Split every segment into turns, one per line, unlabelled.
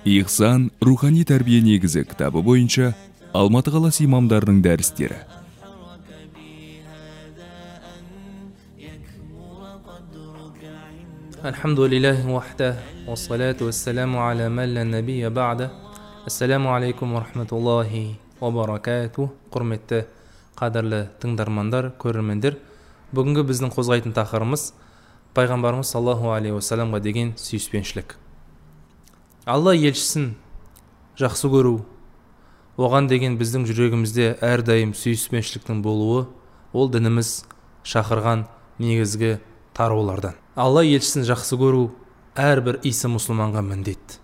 Ихсан рухани тәрбие негізі кітабы бойынша Алматы қаласы имамдарының дәрістері.
Алхамдулиллахи вахда, вассалату вассаламу аля ман ла набия ба'да. Ассаламу алейкум ва рахматуллахи ва баракатух. Құрметті қадірлі тыңдармандар, көрермендер, бүгінгі біздің қозғайтын тақырыбымыз пайғамбарымыз саллаллаху алейхи уассаламға деген сүйіспеншілік. Алла елшісін жақсы көру, оған деген біздің жүрегімізде әрдайым сүйіспеншіліктің болуы, ол дініміз шақырған негізгі тараулардан. Алла елшісін жақсы көру әрбір исі мұсылманға міндет.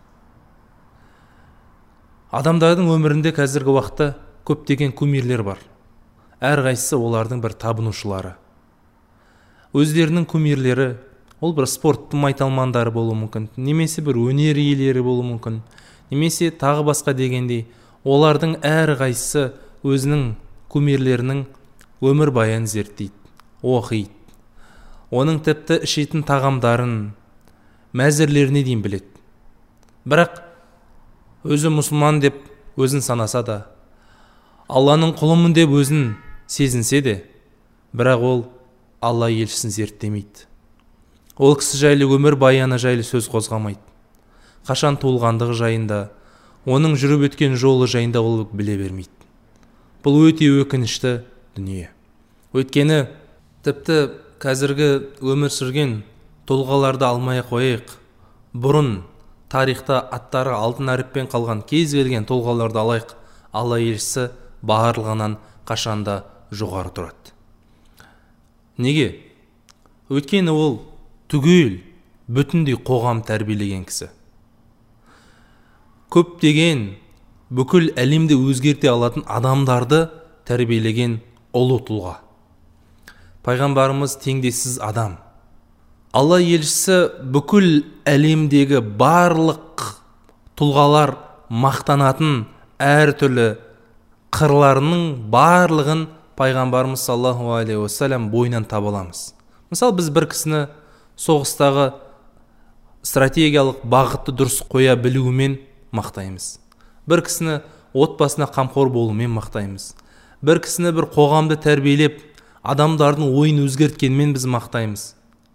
Адамдардың өмірінде қазіргі уақытта көптеген кумирлер бар. Әрқайсысы олардың бір табынушылары. Өздерінің кумирлері ол бір спорттың майталмандары болуы мүмкін, немесе бір өнер иелері болуы мүмкін, немесе тағы басқа дегендей, олардың әрқайсысы өзінің кумирлерінің өмір баянын зерттейді, оқиды. Оның тіпті ішетін тағамдарын, мәзірлеріне дейін біледі. Бірақ өзі мұсылман деп өзін санаса да, Алланың құлымын деп өзін сезінсе де, бірақ ол Алла елшісін зерттемейді. Ол кісі жайлы өмір баяны жайлы сөз қозғамайды. Қашан туылғандығы жайында, оның жүріп өткен жолы жайында ол біле бермейді. Бұл өте өкінішті дүние. Өйткені тіпті қазіргі өмір сүрген тұлғаларды алмай қойайық. Бұрын тарихта аттары алтын әріппен қалған кез келген тұлғаларды алайық. Алла елшісі барлығынан қашанда жоғары тұрады. Неге? Өйткені ол түгел, бүтіндей қоғам тәрбиелеген кісі. Көптеген бүкіл әлемді өзгерте алатын адамдарды тәрбиелеген ұлы тұлға. Пайғамбарымыз теңдессіз адам. Алла елшісі бүкіл әлемдегі барлық тұлғалар мақтанатын әртүрлі қырларының барлығын пайғамбарымыз саллаллаху алейхи уассалам бойынан таба аламыз. Мысалы, біз бір кісіні соғыстағы стратегиялық бағытты дұрыс қоя білуімен мақтаймыз. Бір кісіні отбасына қамқор болуымен мақтаймыз. Бір кісіні бір қоғамды тәрбиелеп, адамдардың ойын өзгерткенмен біз мақтаймыз.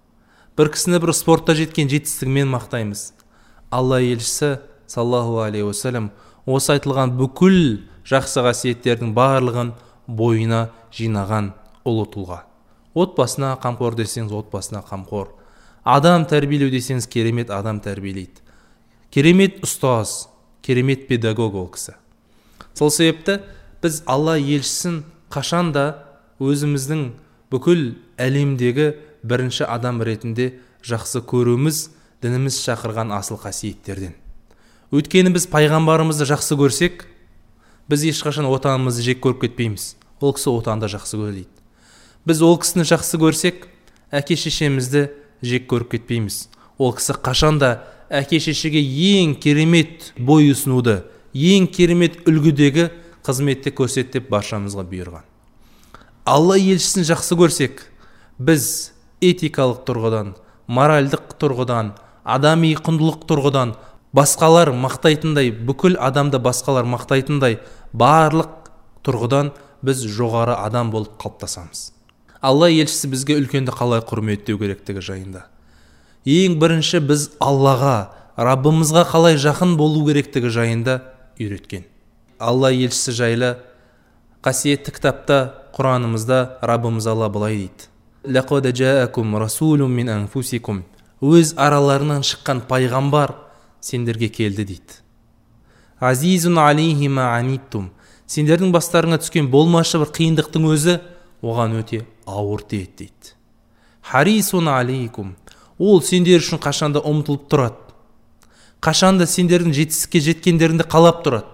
Бір кісіні бір спортта жеткен жетістігімен мақтаймыз. Алла елшісі саллаллаху алейхи уассалам осы айтылған бүкіл жақсы қасиеттердің барлығын бойына жинаған ұлы тұлға. Отбасына қамқор десеңіз, отбасына қамқор. Адам тәрбиелеу десеңіз, керемет адам тәрбиелейді. Керемет ұстаз, керемет педагог ол кісі. Сол себепті біз Алла елшісін қашанда өзіміздің бүкіл әлемдегі бірінші адам ретінде жақсы көруіміз дініміз шақырған асыл қасиеттерден. Өйткені біз пайғамбарымызды жақсы көрсек, біз ешқашан отанымызды жек көріп кетпейміз. Ол кісі отанды жақсы көреді. Біз ол кісіні жақсы көрсек, әке шешемізді жек көріп кетпейміз. Ол кісі қашанда әке шешеге ең керемет бой ұсынуды, ең керемет үлгідегі қызметті көрсетті деп баршамызға бұйырған. Алла елшісін жақсы көрсек, біз этикалық тұрғыдан, моральдық тұрғыдан, адами құндылық тұрғыдан басқалар мақтайтындай, бүкіл адамды басқалар мақтайтындай барлық тұрғыдан біз жоғары адам болып қалыптасамыз. Алла елшісі бізге үлкенді қалай құрметтеу керектігі жайында. Ең бірінші біз Аллаға, Раббымызға қалай жақын болу керектігі жайында үйреткен. Алла елшісі жайлы қасиетті кітапта, Құранымызда Раббымыз Алла былай дейді: «Лақад жаакум расулун мин анфусикум». Өз араларынан шыққан пайғамбар сендерге келді дейді. «Азизун алейхи ма аниттум». Сендердің бастарыңа түскен болмашы бір қиындықтың өзі оған өте ауыр тиеді дейді. «Харисун алейкум». Ол сендер үшін қашанда ұмтылып тұрады. Қашанда сендердің жетістікке жеткендеріңді қалап тұрады.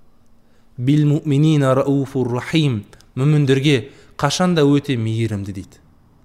«Бил муъминина рауфур рахим». Мүміндерге қашанда өте мейірімді дейді.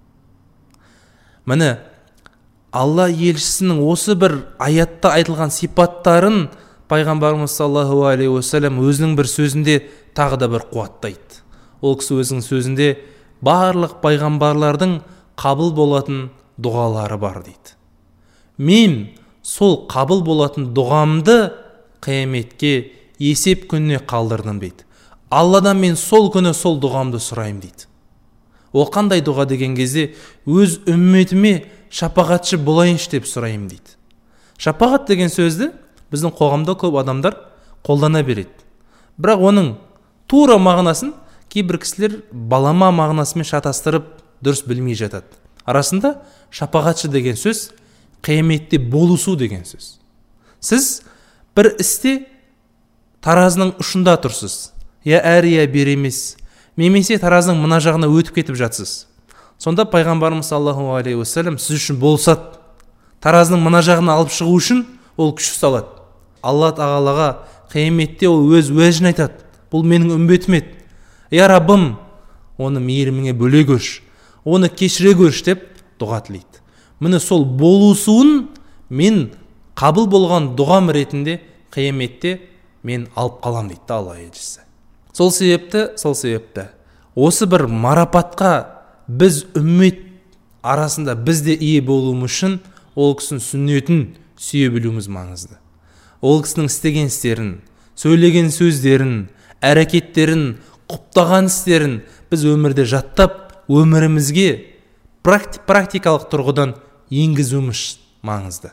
Міне, Алла елшісінің осы бір аятта айтылған сипаттарын пайғамбарымыз саллаллаху алейхи уассалам өзінің бір сөзінде тағы да бір қуаттайды. Ол кісі өзінің сөзінде барлық пайғамбарлардың қабыл болатын дұғалары бар дейді. Мен сол қабыл болатын дұғамды қияметке, есеп күніне қалдырдым дейді. Алладан мен сол күні сол дұғамды сұраймын дейді. Ол қандай дұға деген кезде, өз үмметіме шапағатшы болайыншы деп сұраймын дейді. Шапағат деген сөзді біздің қоғамда көп адамдар қолдана береді. Бірақ оның тура мағынасын кейбір кісілер балама мағынасымен шатастырып дұрыс білмей жатады. Арасында шапағатшы деген сөз қияметте болысу деген сөз. Сіз бір істе таразының ұшында тұрсыз. Я әрі я бері емес. Немесе таразының мына жағына өтіп кетіп жатсыз. Сонда пайғамбарымыз саллаллаху алейхи уассалам сіз үшін болсат. Таразының мына жағына алып шығу үшін ол күш салады. Алла тағалаға қияметте ол өз уәжін айтады. Бұл менің үмбетім еді. Я Раббым, оны мейіріміңе бөле көрші, оны кешіре көрші деп дұға тілейді. Міне сол болусуын мен қабыл болған дұғам ретінде қияметте мен алып қалам дейді Алла елшісі. Сол себепті осы бір марапатқа біз үммет арасында бізде ие болуымыз үшін ол кісінің сүннетін сүйе білуіміз маңызды. Ол кісінің істеген істерін, сөйлеген сөздерін, әрекеттерін, құптаған істерін біз өмірде жаттап, өмірімізге практикалық тұрғыдан енгізуіміз маңызды.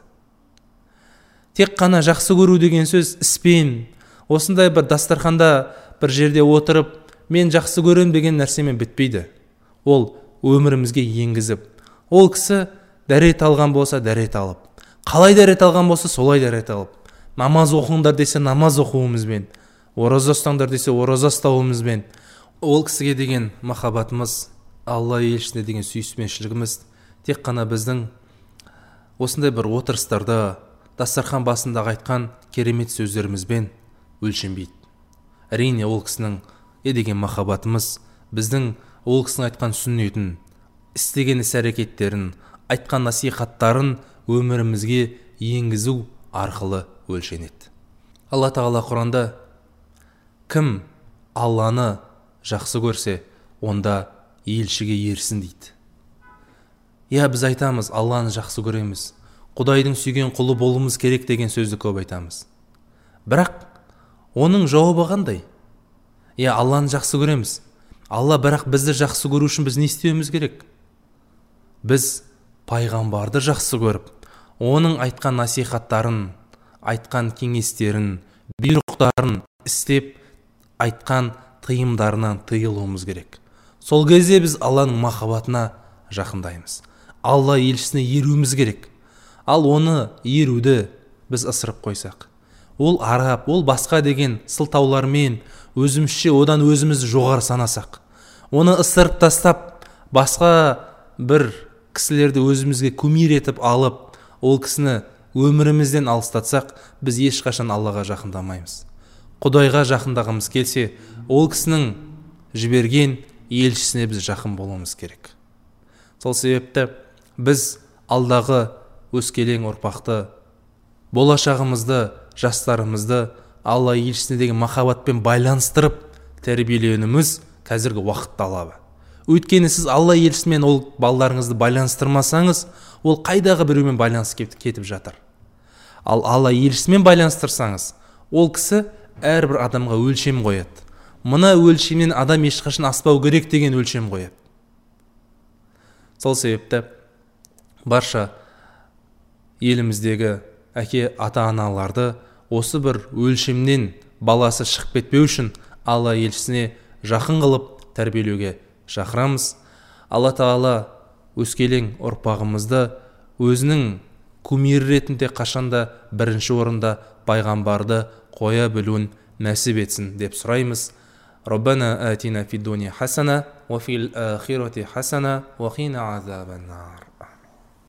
Тек қана жақсы көру деген сөз іспен, осындай бір дастарханда бір жерде отырып, мен жақсы көрем деген нәрсемен бітпейді. Ол өмірімізге енгізіп, ол кісі дәрет алған болса дәрет алып, қалай дәрет алған болса солай дәрет алып, намаз оқыңдар десе намаз оқуымызбен, ораза ұстаңдар десе ораза ұстауымызбен, ол кісіге деген махаббатымыз, Алла елшісіне деген сүйіспеншілігіміз тек қана біздің осындай бір отырыстарда, дастархан басындағы айтқан керемет сөздерімізбен өлшенбейді. Әрине ол кісінің деген махаббатымыз біздің ол кісінің айтқан сүннетін, істеген іс-әрекеттерін, айтқан насихаттарын өмірімізге енгізу арқылы өлшенеді. Алла тағала Құранда кім Алланы жақсы көрсе, онда елшіге ерсін дейді. Біз айтамыз, Алланы жақсы көреміз, Құдайдың сүйген құлы болуымыз керек деген сөзді көп айтамыз. Бірақ оның жауабы қандай? Алланы жақсы көреміз. Алла бірақ бізді жақсы көру үшін біз не істеуіміз керек? Біз пайғамбарды жақсы көріп, оның айтқан насихаттарын, айтқан кеңестерін, бұйрықтарын істеп, айтқан тыйымдарынан тыйылуымыз керек. Сол кезде біз Алланың махаббатына жақындаймыз. Алла елшісіне еруіміз керек. Ал оны еруді біз ысырып қойсақ, ол араб, ол басқа деген сылтаулармен өзімізше одан өзімізді жоғары санасақ, оны ысырып тастап, басқа бір кісілерді өзімізге кумир етіп алып, ол кісіні өмірімізден алыстатсақ, біз ешқашан Аллаға жақындамаймыз. Құдайға жақындағымыз келсе, ол кісінің жіберген елшісіне біз жақын болуымыз керек. Сол себепті біз алдағы өскелең ұрпақты, болашағымызды, жастарымызды Алла елшісіне деген махаббатпен байланыстырып тәрбиеленуіміз қазіргі уақыт талабы. Өйткені сіз Алла елшісімен ол балаларыңызды байланыстырмасаңыз, ол қайдағы біреумен байланысып кетіп жатыр. Ал Алла елшісімен байланыстырсаңыз, ол кісі әрбір адамға өлшем қояды. Мына өлшемнен адам ешқашан аспау керек деген өлшем қояды. Сол себепті барша еліміздегі әке ата-аналарды осы бір өлшемнен баласы шығып кетпеу үшін Алла елшісіне жақын қылып тәрбиелеуге шақырамыз. Алла тағала өскелең ұрпағымызды өзінің кумир ретінде қашанда бірінші орында пайғамбарды қоя білуін нәсіп етсін деп сұраймыз. Раббана атина фид дуния хасана ва фил ахирати хасана ва қина азабан нар.